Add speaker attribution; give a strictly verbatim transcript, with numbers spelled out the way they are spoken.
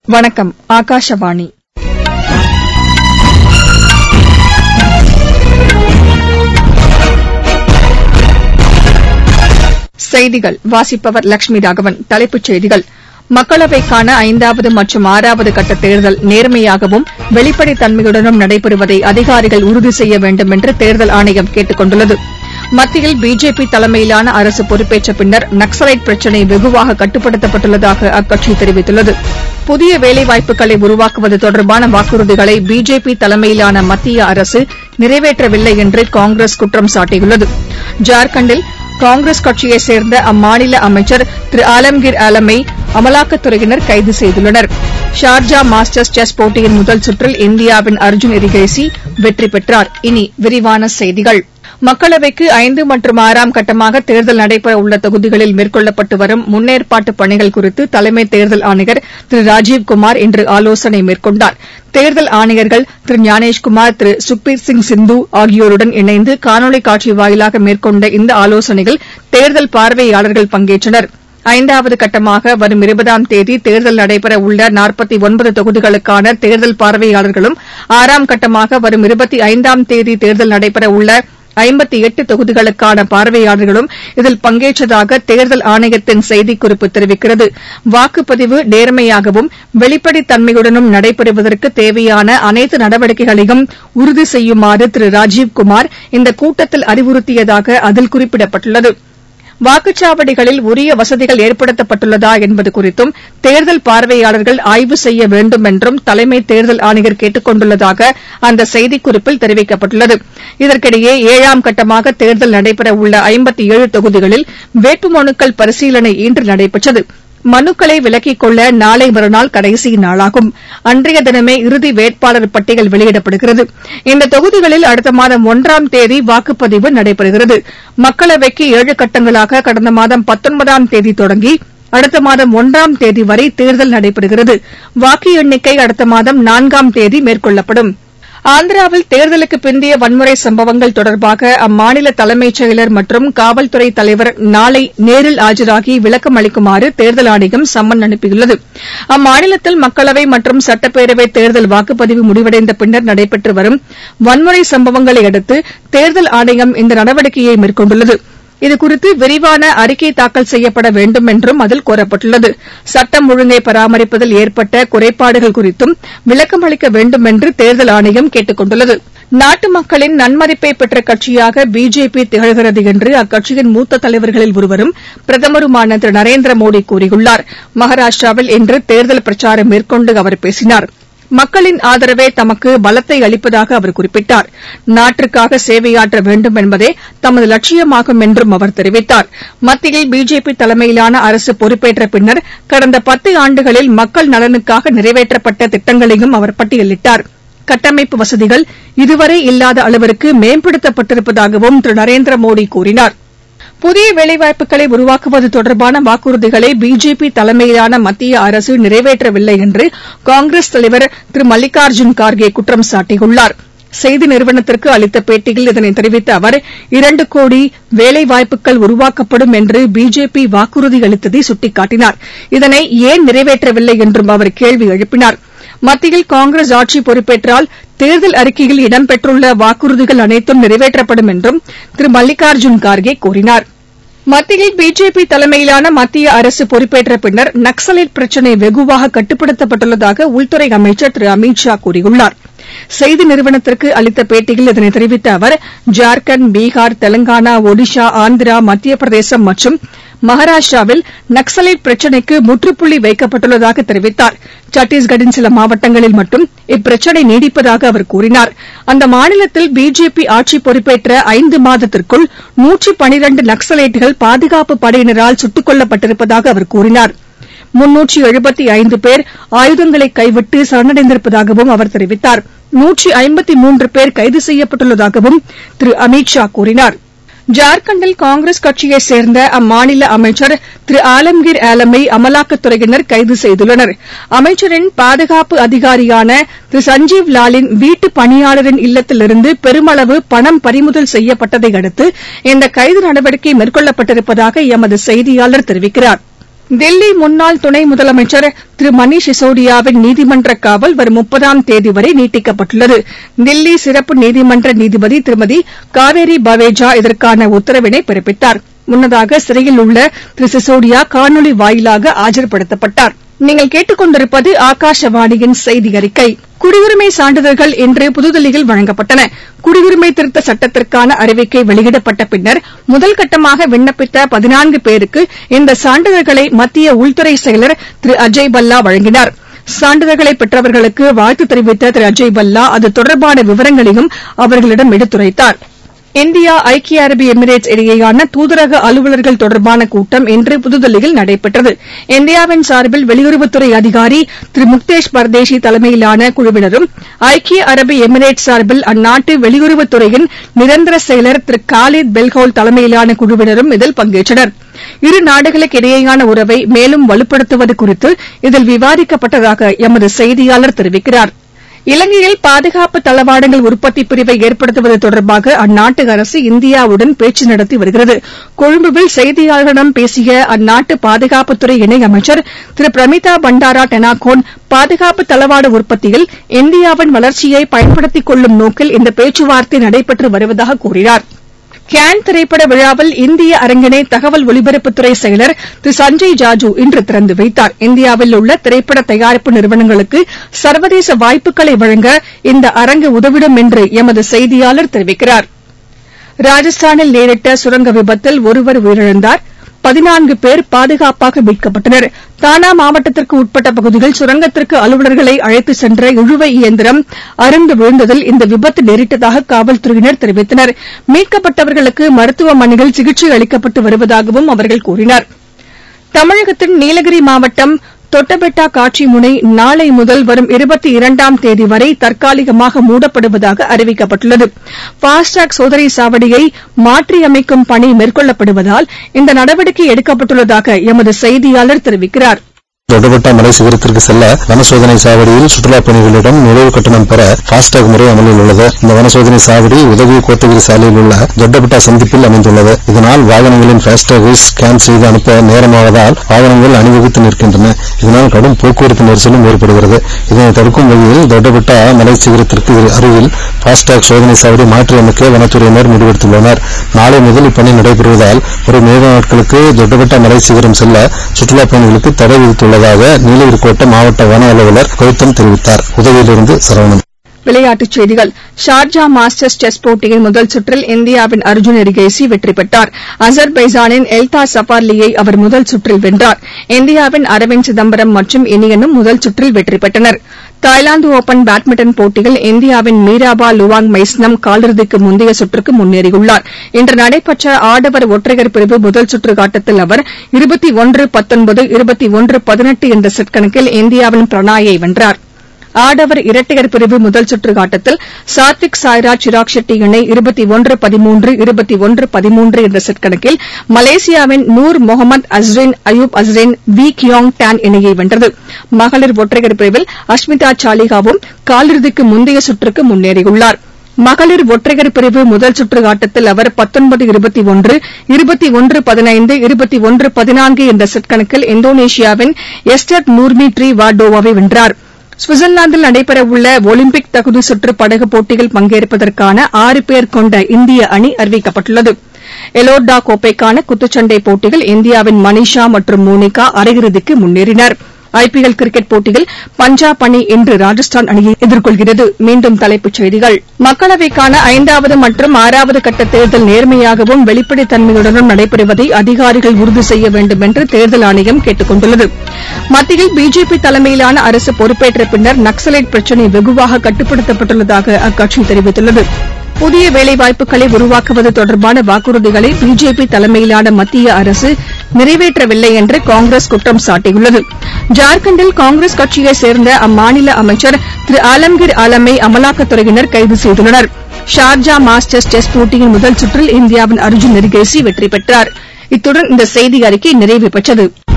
Speaker 1: வணக்கம். ஆகாஷவாணி. செய்திகள் வாசிப்பவர் லட்சுமி ராகவன். தலைப்புச் செய்திகள். மக்களவைக்கான ஐந்தாவது மற்றும் ஆறாவது கட்ட தேர்தல் நேர்மையாகவும் வெளிப்படைத் தன்மையுடனும் நடைபெறுவதை அதிகாரிகள் உறுதி செய்ய வேண்டும் என்று தேர்தல் ஆணையம் கேட்டுக் கொண்டுள்ளது. மத்தியில் பிஜேபி தலைமையிலான அரசு பொறுப்பேற்ற பின்னர் நக்ஸலைட் பிரச்சினை வெகுவாக கட்டுப்படுத்தப்பட்டுள்ளதாக அக்கட்சி தெரிவித்துள்ளது. புதிய வேலைவாய்ப்புகளை உருவாக்குவது தொடர்பான வாக்குறுதிகளை பிஜேபி தலைமையிலான மத்திய அரசு நிறைவேற்றவில்லை என்று காங்கிரஸ் குற்றம் சாட்டியுள்ளது. ஜார்க்கண்டில் காங்கிரஸ் கட்சியைச் சேர்ந்த அம்மாநில அமைச்சர் திரு ஆலம்கீர் ஆலமை அமலாக்கத்துறையினர் கைது செய்துள்ளனர். ஷார்ஜா மாஸ்டர்ஸ் செஸ் போட்டியின் முதல் சுற்றில் இந்தியாவின் அர்ஜுன் எரிகைசி வெற்றி பெற்றார். இனி விரிவான செய்திகள். மக்களவைக்கு ஐந்து மற்றும் ஆறாம் கட்டமாக தேர்தல் நடைபெறவுள்ள தொகுதிகளில் மேற்கொள்ளப்பட்டு வரும் முன்னேற்பாட்டு பணிகள் குறித்து தலைமை தேர்தல் ஆணையர் திரு ராஜீவ்குமார் இன்று ஆலோசனை மேற்கொண்டார். தேர்தல் ஆணையர்கள் திரு ஞானேஷ்குமார், திரு சுக்பீர் சிங் சிந்து ஆகியோருடன் இணைந்து காணொலி காட்சி வாயிலாக மேற்கொண்ட இந்த ஆலோசனையில் தேர்தல் பார்வையாளர்கள் பங்கேற்றனர். ஐந்தாவது கட்டமாக வரும் இருபதாம் தேதி தேர்தல் நடைபெற உள்ள நாற்பத்தி ஒன்பது தொகுதிகளுக்கான தேர்தல் பார்வையாளர்களும், ஆறாம் கட்டமாக வரும் இருபத்தி ஐந்தாம் தேதி தேர்தல் நடைபெற உள்ள ஐம்பத்தி எட்டு தொகுதிகளுக்கான பார்வையாளர்களும் இதில் பங்கேற்றதாக தேர்தல் ஆணையத்தின் செய்திக்குறிப்பு தெரிவிக்கிறது. வாக்குப்பதிவு நேர்மையாகவும் வெளிப்படைத் தன்மையுடனும் நடைபெறுவதற்கு தேவையான அனைத்து நடவடிக்கைகளையும் உறுதி செய்யுமாறு திரு ராஜீவ்குமார் இந்த கூட்டத்தில் அறிவுறுத்தியதாக அதில் குறிப்பிடப்பட்டுள்ளது. வாக்குச்சாவடிகளில் உரிய வசதிகள் ஏற்படுத்தப்பட்டுள்ளதா என்பது குறித்தும் தேர்தல் பார்வையாளர்கள் ஆய்வு செய்ய வேண்டும் என்றும் தலைமை தேர்தல் ஆணையர் கேட்டுக் கொண்டுள்ளதாக அந்த செய்திக்குறிப்பில் தெரிவிக்கப்பட்டுள்ளது. இதற்கிடையே ஏழாம் கட்டமாக தேர்தல் நடைபெற உள்ள ஐம்பத்தி ஏழு தொகுதிகளில் வேட்புமனுக்கள் பரிசீலனை இன்று நடைபெற்றது. மனுக்களை விலக்கிக் கொள்ள நாளை மறுநாள் கடைசி நாளாகும். அன்றைய தினமே இறுதி வேட்பாளர் பட்டியல் வெளியிடப்படுகிறது. இந்த தொகுதிகளில் அடுத்த மாதம் ஒன்றாம் தேதி வாக்குப்பதிவு நடைபெறுகிறது. மக்களவைக்கு ஏழு கட்டங்களாக கடந்த மாதம் பத்தொன்பதாம் தேதி தொடங்கி அடுத்த மாதம் ஒன்றாம் தேதி வரை தேர்தல் நடைபெறுகிறது. வாக்கு எண்ணிக்கை அடுத்த மாதம் நான்காம் தேதி மேற்கொள்ளப்படும். ஆந்திராவில் தேர்தலுக்கு பிந்தைய வன்முறை சம்பவங்கள் தொடர்பாக அம்மாநில தலைமைச் செயலர் மற்றும் காவல்துறை தலைவர் நாளை நேரில் ஆஜராகி விளக்கம் அளிக்குமாறு தேர்தல் ஆணையம் சம்மன் அனுப்பியுள்ளது. அம்மாநிலத்தில் மக்களவை மற்றும் சட்டப்பேரவை தேர்தல் வாக்குப்பதிவு முடிவடைந்த பின்னர் நடைபெற்று வரும் வன்முறை சம்பவங்களை அடுத்து தேர்தல் ஆணையம் இந்த நடவடிக்கையை மேற்கொண்டுள்ளது. இதுகுறித்து விரிவான அறிக்கை தாக்கல் செய்யப்பட வேண்டும் என்றும் அதில் கோரப்பட்டுள்ளது. சட்டம் ஒழுங்கை பராமரிப்பதில் ஏற்பட்ட குறைபாடுகள் குறித்தும் விளக்கம் அளிக்க வேண்டும் என்று தேர்தல் ஆணையம் கேட்டுக் கொண்டுள்ளது. நாட்டு மக்களின் நன்மதிப்பை பெற்ற கட்சியாக பிஜேபி திகழ்கிறது என்று அக்கட்சியின் மூத்த தலைவர்களில் ஒருவரும் பிரதமருமான திரு நரேந்திர மோடி கூறியுள்ளார். மகாராஷ்டிராவில் இன்று தேர்தல் பிரச்சாரம் மேற்கொண்டு அவர் பேசினார். மக்களின் ஆதரவே தமக்கு பலத்தை அளிப்பதாக அவர் குறிப்பிட்டார். நாட்டிற்காக சேவையாற்ற வேண்டும் என்பதே தமது லட்சியமாகும் என்றும் அவர் தெரிவித்தார். மத்தியில் பிஜேபி தலைமையிலான அரசு பொறுப்பேற்ற பின்னர் கடந்த பத்து ஆண்டுகளில் மக்கள் நலனுக்காக நிறைவேற்றப்பட்ட திட்டங்களையும் அவர் பட்டியலிட்டார். கட்டமைப்பு வசதிகள் இதுவரை இல்லாத அளவிற்கு மேம்படுத்தப்பட்டிருப்பதாகவும் திரு நரேந்திர மோடி கூறினார். புதிய வேலைவாய்ப்புகளை உருவாக்குவது தொடர்பான வாக்குறுதிகளை பிஜேபி தலைமையிலான மத்திய அரசு நிறைவேற்றவில்லை என்று காங்கிரஸ் தலைவர் திரு மல்லிகார்ஜுன் கார்கே குற்றம் சாட்டியுள்ளார். செய்தி நிறுவனத்திற்கு அளித்த பேட்டியில் இதனை தெரிவித்த அவர், இரண்டு கோடி வேலைவாய்ப்புகள் உருவாக்கப்படும் என்று பிஜேபி வாக்குறுதி அளித்ததை சுட்டிக்காட்டினார். இதனை ஏன் நிறைவேற்றவில்லை என்றும் அவர் கேள்வி எழுப்பினார். மத்தியில் காங்கிரஸ் ஆட்சி பொறுப்பேற்றால் தேர்தல் அறிக்கையில் இடம்பெற்றுள்ள வாக்குறுதிகள் அனைத்தும் நிறைவேற்றப்படும் என்றும் திரு மல்லிகார்ஜுன் கார்கே கூறினார். மத்தியில் பிஜேபி தலைமையிலான மத்திய அரசு பொறுப்பேற்ற பின்னர் நக்ஸலைட் பிரச்சினை வெகுவாக கட்டுப்படுத்தப்பட்டுள்ளதாக உள்துறை அமைச்சர் திரு அமித் ஷா கூறியுள்ளார். செய்தி நிறுவனத்திற்கு அளித்த பேட்டியில் இதனை தெரிவித்த அவர், ஜார்க்கண்ட், பீகார், தெலங்கானா, ஒடிஷா, ஆந்திரா, மத்திய பிரதேசம் மற்றும் மகாராஷ்டிராவில் நக்ஸலைட் பிரச்சினைக்கு முற்றுப்புள்ளி வைக்கப்பட்டுள்ளதாக தெரிவித்தார். சத்தீஸ்கட்டின் சில மாவட்டங்களில் மட்டும் இப்பிரச்சினை நீடிப்பதாக அவர் கூறினார். அந்த மாநிலத்தில் பிஜேபி ஆட்சி பொறுப்பேற்ற ஐந்து மாதத்திற்குள் நூற்று பனிரண்டு நக்ஸலைட்டுகள் பாதுகாப்பு படையினரால் சுட்டுக் கொல்லப்பட்டிருப்பதாக அவர் கூறினார். முன்னூற்று எழுபத்தி ஐந்து பேர் ஆயுதங்களை கைவிட்டு சரணடைந்திருப்பதாகவும் அவர் தெரிவித்தார். நூற்று ஐம்பத்தி மூன்று பேர் கைது செய்யப்பட்டுள்ளதாகவும் திரு அமித் ஷா கூறினார். ஜார்க்கண்டில் காங்கிரஸ் கட்சியைச் சேர்ந்த அம்மாநில அமைச்சர் திரு ஆலம்கீர் ஆலமை அமலாக்கத்துறையினர் கைது செய்துள்ளனர். அமைச்சரின் பாதுகாப்பு அதிகாரியான திரு சஞ்சீவ் லாலின் வீட்டு பணியாளரின் இல்லத்திலிருந்து பெருமளவு பணம் பறிமுதல் செய்யப்பட்டதை அடுத்து இந்த கைது நடவடிக்கை மேற்கொள்ளப்பட்டிருப்பதாக எமது செய்தியாளர் தெரிவிக்கிறார். தில்லி முன்னாள் துணை முதலமைச்சர் திரு மணீஷ் சிசோடியாவின் நீதிமன்ற காவல் வரும் முப்பதாம் தேதி வரை நீட்டிக்கப்பட்டுள்ளது. தில்லி சிறப்பு நீதிமன்ற நீதிபதி திருமதி காவேரி பவேஜா இதற்கான உத்தரவினை பிறப்பித்தார். முன்னதாக சிறையில் உள்ள திரு சிசோடியா காணொலி வாயிலாக ஆஜர்படுத்தப்பட்டார். நீங்கள் கேட்டுக் கொண்டிருப்பது ஆகாஷவாணியின் செய்தி அறிக்கை. குடியுரிமை சான்றிதழ்கள் இன்று புதுதில்லியில் வழங்கப்பட்டன. குடியுரிமை திருத்த சட்டத்திற்கான அறிவிக்கை வெளியிடப்பட்ட பின்னர் முதல் கட்டமாக விண்ணப்பித்த பதினான்கு பேருக்கு இந்த சான்றிதழ்களை மத்திய உள்துறை செயலர் திரு அஜய் பல்லா வழங்கினார். சான்றிதழ்களை பெற்றவர்களுக்கு வாழ்த்து தெரிவித்த திரு அஜய் பல்லா அது தொடர்பான விவரங்களையும் அவர்களிடம் எடுத்துரைத்தார். இந்தியா ஐக்கிய அரபு எமிரேட்ஸ் இடையேயான தூதரக அலுவலர்கள் தொடர்பான கூட்டம் இன்று புதுதில்லியில் நடைபெற்றது. இந்தியாவின் சார்பில் வெளியுறவுத்துறை அதிகாரி திரு முக்தேஷ் பர்தேஷி தலைமையிலான குழுவினரும், ஐக்கிய அரபு எமிரேட்ஸ் சார்பில் அந்நாட்டு வெளியுறவுத்துறையின் நிரந்தர செயலர் திரு காலித் பெல்ஹோல் தலைமையிலான குழுவினரும் இதில் பங்கேற்றனர். இரு நாடுகளுக்கு இடையேயான உறவை மேலும் வலுப்படுத்துவது குறித்து இதில் விவாதிக்கப்பட்டதாக எமது செய்தியாளர் தெரிவிக்கிறார். இலங்கையில் பாதுகாப்பு தளவாடங்கள் உற்பத்தி பிரிவை ஏற்படுத்துவது தொடர்பாக அந்நாட்டு அரசு இந்தியாவுடன் பேச்சு நடத்தி வருகிறது. கொழும்புவில் செய்தியாளர்களிடம் பேசிய அந்நாட்டு பாதுகாப்புத்துறை இணையமைச்சர் திரு பிரமிதா பண்டாரா டெனாகோன், பாதுகாப்பு தளவாட உற்பத்தியில் இந்தியாவின் வளர்ச்சியை பயன்படுத்திக் கொள்ளும் நோக்கில் இந்த பேச்சுவார்த்தை நடைபெற்று வருவதாக கூறினார். கேன் திரைப்பட விழாவில் இந்திய அரங்கினை தகவல் ஒலிபரப்புத்துறை செயலர் திரு சஞ்சய் ஜாஜூ இன்று திறந்து வைத்தார். இந்தியாவில் உள்ள திரைப்பட தயாரிப்பு நிறுவனங்களுக்கு சர்வதேச வாய்ப்புகளை வழங்க இந்த அரங்கு உதவிடும் என்று எமது செய்தியாளர் தெரிவிக்கிறார். ராஜஸ்தானில் நேரிட்ட சுரங்க விபத்தில் ஒருவர் உயிரிழந்தார். பதினான்கு பேர் பாதுகாப்பாக மீட்கப்பட்டனர். தானா மாவட்டத்திற்கு உட்பட்ட பகுதியில் சுரங்கத்திற்கு அலுவலர்களை அழைத்துச் சென்ற இழுவை இயந்திரம் அறுந்து விழுந்ததில் இந்த விபத்து நேரிட்டதாக காவல்துறையினர் தெரிவித்தனர். மீட்கப்பட்டவர்களுக்கு மருத்துவமனையில் சிகிச்சை அளிக்கப்பட்டு வருவதாகவும் அவர்கள் கூறினர். தமிழகத்தின் நீலகிரி மாவட்டம் தொட்டபெட்டா காட்சி முனை நாளை முதல் வரும் இருபத்தி இரண்டாம் தேதி வரை தற்காலிகமாக மூடப்படுவதாக அறிவிக்கப்பட்டுள்ளது. பாஸ்டாக் சோதனை சாவடியை மாற்றியமைக்கும் பணி மேற்கொள்ளப்படுவதால் இந்த நடவடிக்கை எடுக்கப்பட்டுள்ளதாக எமது செய்தியாளர் தெரிவிக்கிறார்.
Speaker 2: தொட்டபெட்டா மலை சிகரத்திற்கு செல்ல வனசோதனை சாவடியில் சுற்றுலாப் பயணிகளிடம் நுழைவு கட்டணம் பெற பாஸ்டாக் முறை அமலில் உள்ளது. இந்த வனசோதனை சாவடி உதவி கோத்தகிரி சாலையில் உள்ள தொட்டபெட்டா சந்திப்பில் அமைந்துள்ளது. இதனால் வாகனங்களின் பாஸ்டாகை ஸ்கேன் செய்து அனுப்ப நேரமாவதால் வாகனங்கள் அணிவகுத்து நிற்கின்றன. இதனால் கடும் போக்குவரத்து நெரிசலும் ஏற்படுகிறது. இதனை தடுக்கும் வகையில் தொட்டபெட்டா மலை சிகரத்திற்கு அருகில் பாஸ்டாக் சோதனை சாவடி மாற்றியமைக்க வனத்துறையினர் முடிவெடுத்துள்ளனர். நாளை முதல் இப்பணி நடைபெறுவதால் ஒரு மேக நாட்களுக்கு தொட்டபெட்டா மலை சிகரம் செல்ல சுற்றுலாப் பயணிகளுக்கு தடை விதித்துள்ளது நீலகிரி கோட்ட மாவட்ட வன அலுவலர் கௌதம் தெரிவித்தார். உதவியிலிருந்து சரவணன்.
Speaker 1: விளையாட்டுச் செய்திகள். ஷார்ஜா மாஸ்டர்ஸ் செஸ் போட்டியின் முதல் சுற்றில் இந்தியாவின் அர்ஜுன் எரிகேசி வெற்றி பெற்றார். அசர்பைஜானின் எல்தா சஃபார்லியை அவர் முதல் சுற்றில் வென்றார். இந்தியாவின் அரவிந்த் சிதம்பரம் மற்றும் இனியனும் முதல் சுற்றில் வெற்றி பெற்றனர். தாய்லாந்து ஒபன் பேட்மிண்டன் போட்டியில் இந்தியாவின் மீராபா லுவாங் மைஸ்னம் காலிறுதிக்கு முந்தைய சுற்றுக்கு முன்னேறியுள்ளார். இன்று நடைபெற்ற ஆடவர் ஒற்றையர் பிரிவு முதல் சுற்று ஆட்டத்தில் அவர் இருபத்தி ஒன்று பத்தொன்பது இருபத்தி ஒன்று பதினெட்டு என்ற செட் கணக்கில் இந்தியாவின் பிரணாயை வென்றார். ஆடவர் இரட்டையர் பிரிவு முதல் சுற்று ஆட்டத்தில் சாத்விக் சாய்ராஜ் சிராக் ஷெட்டி இணை இருபத்தி ஒன்று பதிமூன்று இருபத்தி ஒன்று பதிமூன்று என்ற செட் கணக்கில் மலேசியாவின் Nur Muhammad Azrin Ayub Azrin Wee Kiong Tan இணையை வென்றது. மகளிர் ஒற்றையர் பிரிவில் அஷ்மிதா சாலிகாவும் காலிறுதிக்கு முந்தைய சுற்றுக்கு முன்னேறியுள்ளார். மகளிர் ஒற்றையர் பிரிவு முதல் சுற்று ஆட்டத்தில் அவர் பத்தொன்பது இருபத்தி ஒன்று இருபத்தி ஒன்று பதினைந்து இருபத்தி ஒன்று பதினான்கு என்ற செட் கணக்கில் இந்தோனேஷியாவின் எஸ்டர் நூர்மி ட்ரி வார்டோவாவை வென்றார். சுவிட்சர்லாந்தில் நடைபெறவுள்ள ஒலிம்பிக் தகுதி சுற்று படகு போட்டியில் பங்கேற்பதற்கான ஆறு பேர் கொண்ட இந்திய அணி அறிவிக்கப்பட்டுள்ளது. எலோர்டா கோப்பைக்கான குத்துச்சண்டை போட்டியில் இந்தியாவின் மனிஷா மற்றும் மோனிகா அரையிறுதிக்கு முன்னேறினர். ஐபிஎல் கிரிக்கெட் போட்டியில் பஞ்சாப் அணி இன்று ராஜஸ்தான் அணியை எதிர்கொள்கிறது. மீண்டும் தலைப்புச் செய்திகள். மக்களவைக்கான ஐந்தாவது மற்றும் ஆறாவது கட்ட தேர்தல் நேர்மையாகவும் வெளிப்படைத் தன்மையுடனும் நடைபெறுவதை அதிகாரிகள் உறுதி செய்ய வேண்டும் என்று தேர்தல் ஆணையம் கேட்டுக் கொண்டுள்ளது. மத்தியில் பிஜேபி தலைமையிலான அரசு பொறுப்பேற்ற பின்னர் நக்சலைட் பிரச்சினை வெகுவாக கட்டுப்படுத்தப்பட்டுள்ளதாக அக்கட்சி தெரிவித்துள்ளது. புதிய வேலைவாய்ப்புகளை உருவாக்குவது தொடர்பான வாக்குறுதிகளை பிஜேபி தலைமையிலான மத்திய அரசு நிறைவேற்றவில்லை என்று காங்கிரஸ் குற்றம் சாட்டியுள்ளது. ஜார்க்கண்டில் காங்கிரஸ் கட்சியைச் சேர்ந்த அம்மாநில அமைச்சர் திரு ஆலம்கீர் ஆலமை அமலாக்கத்துறையினர் கைது செய்துள்ளனர். ஷார்ஜா மாஸ்டர்ஸ் செஸ் போட்டியின் முதல் சுற்றில் இந்தியாவின் அர்ஜுன் எரிகேசி வெற்றி பெற்றார். இத்துடன் இந்த செய்தி அறிக்கை நிறைவு பெற்றது.